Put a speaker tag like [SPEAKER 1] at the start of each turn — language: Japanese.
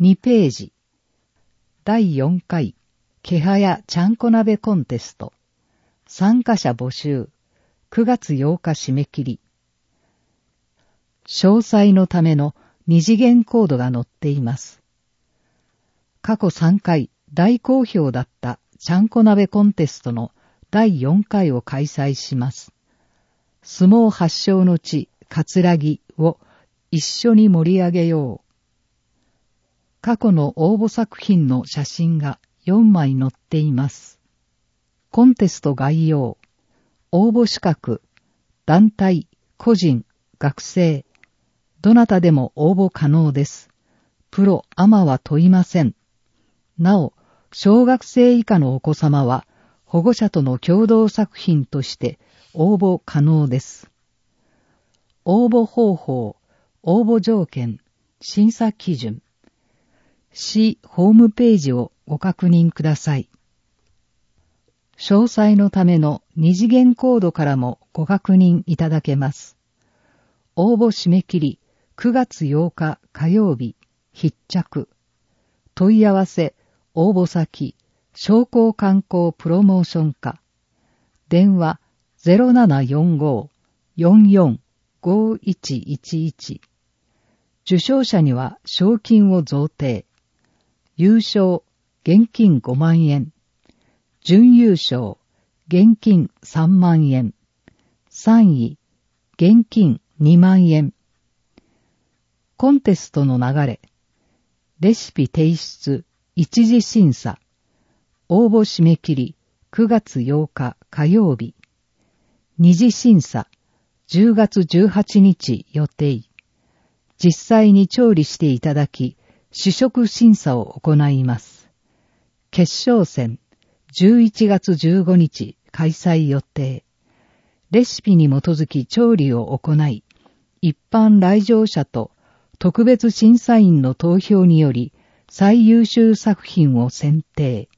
[SPEAKER 1] 2ページ。第4回、ケハヤちゃんこ鍋コンテスト。参加者募集。9月8日締め切り。詳細のための二次元コードが載っています。過去3回大好評だったちゃんこ鍋コンテストの第4回を開催します。相撲発祥の地、葛城を一緒に盛り上げよう。過去の応募作品の写真が4枚載っています。コンテスト概要。応募資格。団体、個人、学生。どなたでも応募可能です。プロ、アマは問いません。なお、小学生以下のお子様は保護者との共同作品として応募可能です。応募方法、応募条件、審査基準。市ホームページをご確認ください。詳細のための二次元コードからもご確認いただけます。応募締め切り9月8日火曜日、必着。問い合わせ、応募先、商工観光プロモーション課。電話 0745-445111。受賞者には賞金を贈呈。優勝、現金5万円。準優勝、現金3万円。3位、現金2万円。コンテストの流れ。レシピ提出、一次審査。応募締め切り、9月8日火曜日。二次審査、10月18日予定。実際に調理していただき、試食審査を行います。決勝戦、11月15日開催予定。レシピに基づき調理を行い、一般来場者と特別審査員の投票により最優秀作品を選定。